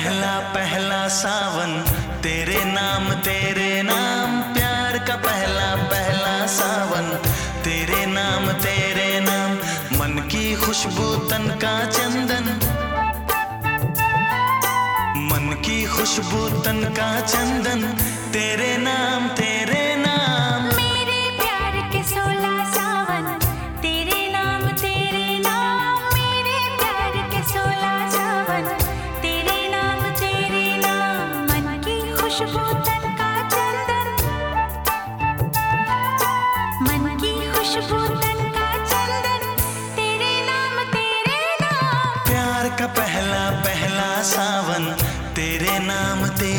पहला पहला सावन, तेरे नाम प्यार का पहला पहला सावन, तेरे नाम मन की खुशबू तन का चंदन, मन की खुशबू तन का चंदन, तेरे नाम मेरे प्यार के 16 सावन, तेरे नाम मेरे प्यार के 16 सावन, तेरे नाम मन की खुशबू तन का चंदन, मन की खुशबू तन का चंदन, तेरे नाम प्यार का पहला पहला सावन, तेरे नाम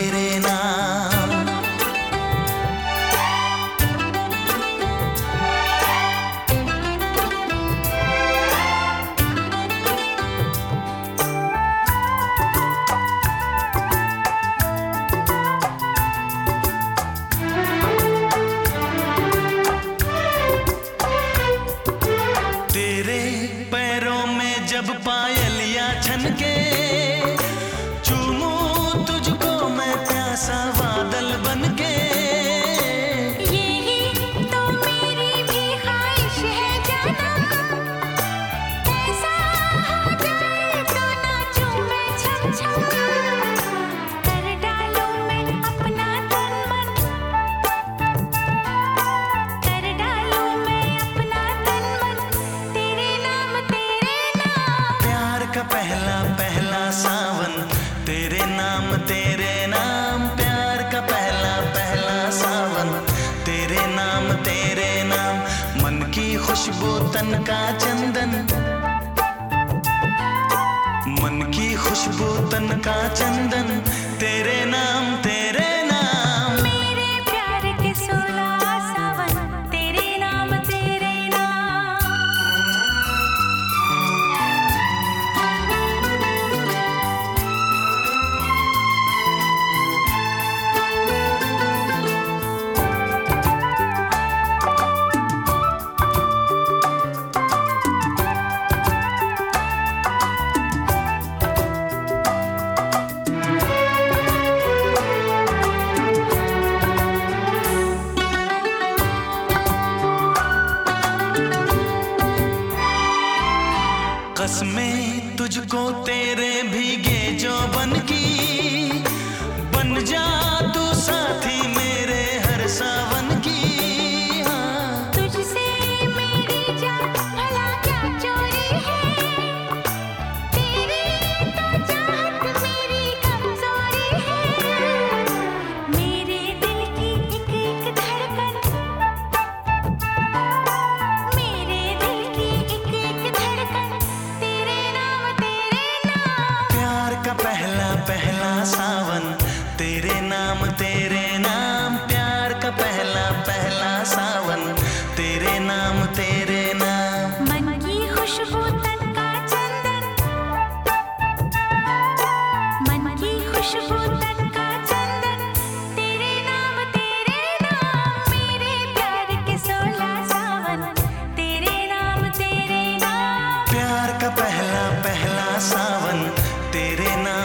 तेरे पैरों में जब पायलियां छनके, चूमूं तुझको मैं प्यासा बादल बनके। यही तो मेरी भी ख्वाहिश है जानम, ऐसा हो जाए तो नाचूं मैं छम छम, कर डालूं मैं अपना तन मन, कर डालूं मैं अपना तन मन, तेरे नाम प्यार का पहला पहला सावन, तेरे नाम प्यार का पहला पहला सावन, तेरे नाम मन की खुशबू तन का चंदन, मन की खुशबू तन का चंदन, तेरे नाम मेरे प्यार के 16 सावन, तेरे नाम कसमें तुझको तेरे भीगे जो बन की, बन जा तू साथी मेरे हर सावन की। हाँ, तुझसे मेरी जान भला क्या चोरी है, तेरी तो चाहत मेरी कमजोरी है, मेरे दिल की एक एक धड़कन, मेरे दिल की एक एक धड़कन, तेरे नाम प्यार का पहला पहला सावन, तेरे नाम प्यार का पहला पहला सावन, तेरे नाम मन की खुशबू तन का चंदन, मन की खुशबू तन का चंदन, तेरे नाम मेरे प्यार के 16 सावन, तेरे नाम प्यार का पहला पहला सावन, तेरे नाम